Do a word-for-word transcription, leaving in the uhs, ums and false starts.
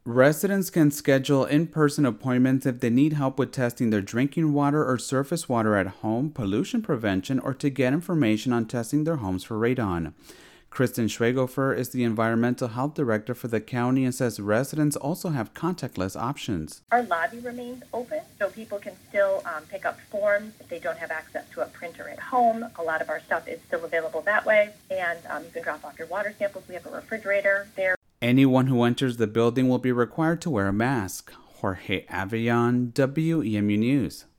Residents can schedule in-person appointments if they need help with testing their drinking water or surface water at home, pollution prevention, or to get information on testing their homes for radon. Kristen Schwegofer is the Environmental Health Director for the county and says residents also have contactless options. Our lobby remains open, so people can still um, pick up forms if they don't have access to a printer at home. A lot of our stuff is still available that way, and um, you can drop off your water samples. We have a refrigerator there. Anyone who enters the building will be required to wear a mask. Jorge Avillon, W E M U News.